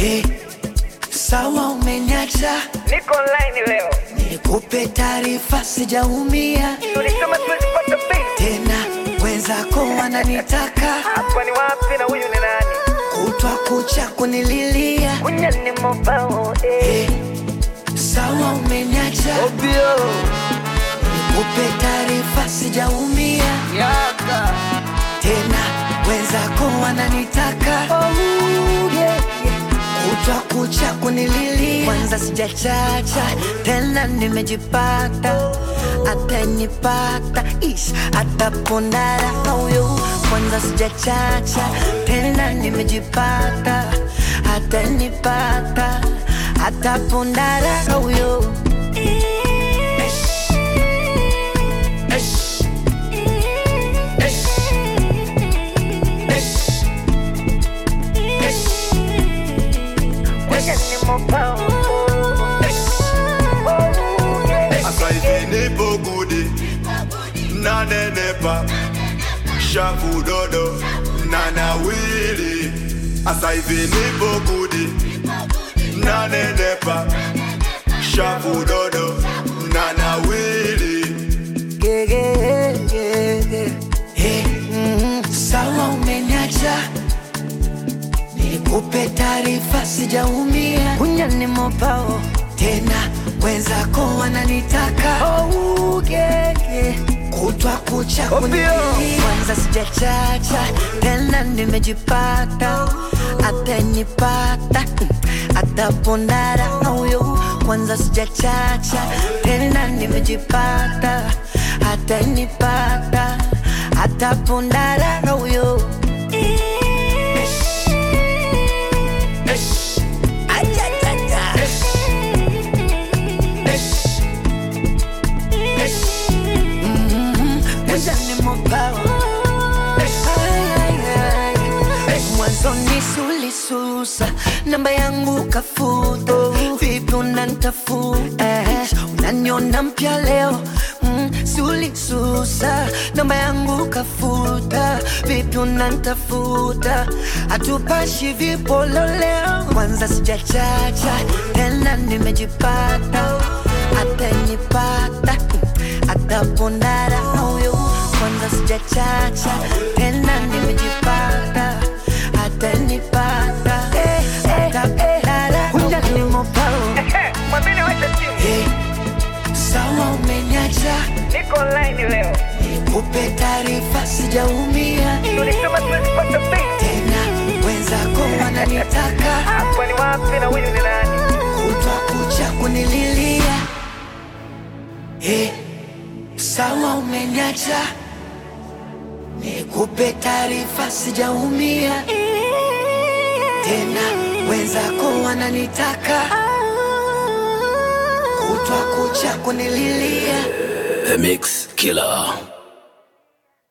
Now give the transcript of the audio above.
Hey, sawa umeniacha, niko online leo, nikupe taarifa sijaumia. tulisema tuwezi pata pay Tena wenzako wananitaka, hapa ni wapi na huyu ni nani? kutwa kucha kunililia. Unyani mobao Hey, sawa umeniacha, Obio nikupe taarifa sijaumia. Yaka Tena wenzako wananitaka, kutwa kucha kunililia. Kwanza sijachacha, tena nimejipata. Atanipata, ish, atapondara huyo. Kwanza sijachacha, tena nimejipata. Atanipata, atapondara huyo. Unyani mobao Asa hivi nipo gudi na nenepa shafu dodo na nawili. Asa hivi nipo gudi na nenepa shafu dodo na nawili. Hey, sawa umeniacha, nikupe taarifa sijaumia. Unyani mobao tena wenzako wananitaka, kutwa kucha kunililia. Kwanza sijachacha, tena nimejipata. Atanipata, atapondara huyo. Kwanza sijachacha, tena nimejipata. Atanipata, atapondara huyo. Mwanzoni sulisusa, namba yangu kafuta. Vipi unanitafuta, unaniona mpya leo. Sulisusa, namba yangu kafuta. Vipi unanitafuta, hatupashi vipolo leo. Kwanza sijachacha, tena nimejipata. Atanipata, atapondara huyo. Kwanza sijachacha, tena nimejipata. Atanipata, atapondara huyo. Mwambini wacha simu, Hey, sawa umeniacha, niko online leo, nikupe taarifa sijaumia. tulisema tuwezi pata pay Tena wenzako wananitaka, hapa ni wapi na huyu ni nani? kutwa kucha kunililia. Hey, sawa umeniacha, nikupe taarifa sijaumia. Tena wenzako wananitaka, kutwa kucha kunililia. The Mix Killer.